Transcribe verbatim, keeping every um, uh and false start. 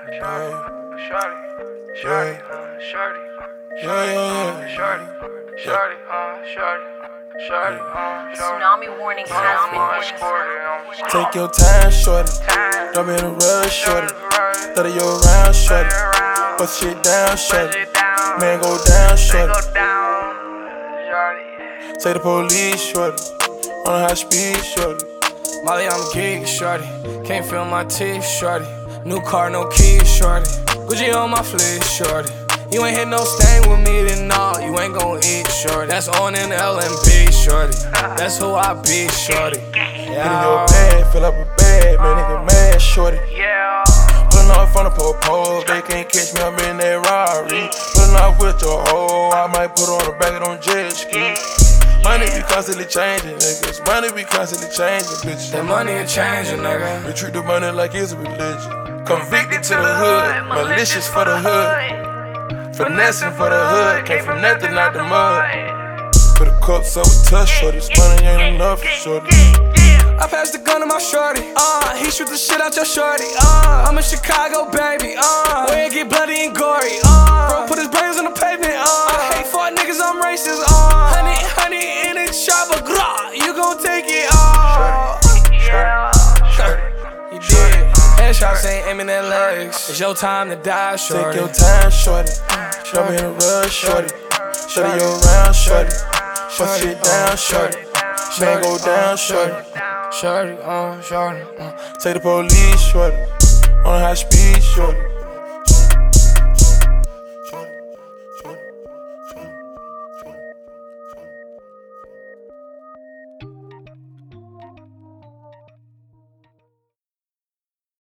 Shorty, shorty, uh, shorty, shorty, shorty, shorty, uh, shorty, shorty, uh, Tsunami warning has been Take your time, shorty. Don't be in a rush, shorty. thirty your round, shorty. Bust shit down, shorty. Man go down, shorty. Take the police, shorty. On a high speed, shorty. Molly, I'm geek, shorty. Can't feel my teeth, shorty. New car, no keys, shorty. Gucci on my fleece, shorty. You ain't hit no stain with me, then nah, you ain't gon' eat, shorty. That's on in L M B, shorty. That's who I be, shorty. Get in your bag, fill up a bag, man, nigga mad, shorty. Yeah. Pulling off on the pole, they can't catch me, I'm in that Rari. Pulling off with your hoe, I might put on the back of them jet ski. Money be constantly changing, niggas. Money be constantly changing, bitch. That money a changing, nigga. We treat the money like it's a religion. Convicted to the hood, malicious for the hood. Finessing for the hood, came from nothing out the mud. Put a cup so with touch, shorty. This money ain't enough, shorty. I passed the gun to my shorty, uh, he shoot the shit out your shorty, uh, I'm in Chicago, baby, uh, where it get bloody and gory, uh, bro, put his brains on the pavement, uh, I hate fuck niggas, I'm racist, uh, honey, honey, in a chopper, grah, you gon' take it, uh, Shorty, shorty, you did, headshots ain't aiming at legs, it's your time to die, shorty. Take your time, shorty. Don't be in a rush, shorty. Shorty, your round, shorty. Bust shit down, shorty. Man go down, shorty. Shorty, uh, shorty, uh. Take the police, shorty. On a high speed, shorty.